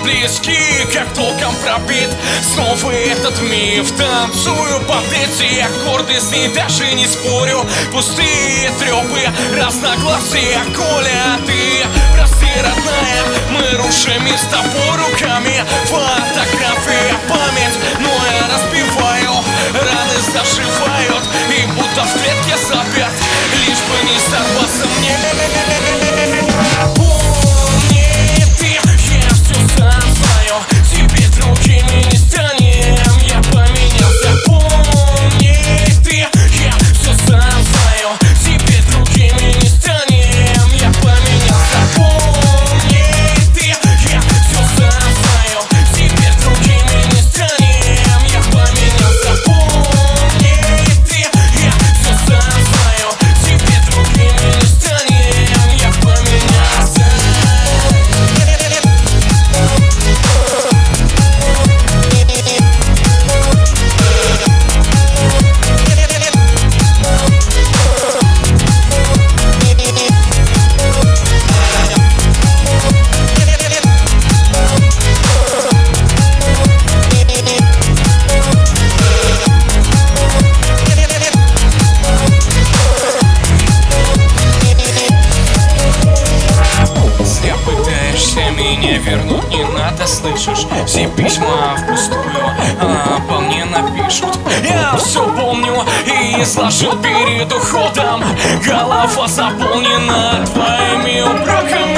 близки, как током пробит. Снова этот миф, танцую под эти аккорды. С ней даже не спорю, пустые трёпы, разногласия. Коля, ты прости, родная, мы рушим мир с тобой руками. Фотография, память, но я разбиваю, раны заживают, и будто в клетке заперт, лишь бы не сорваться мне. Помни ты, я все сам знаю, тебе другими не станем, я поменялся. Помни ты, я все сам знаю, тебе другими не станем, я поменялся. Помни ты, я все сам знаю, тебе другими не станем, я поменялся. Помни ты, я все сам знаю, тебе другими не станем, я поменялся. Зря пытаешься меня вернуть, не надо, слышишь? Все письма впустую, обо мне напишут. Я все помню и изложил перед уходом. Голова заполнена твоими упреками.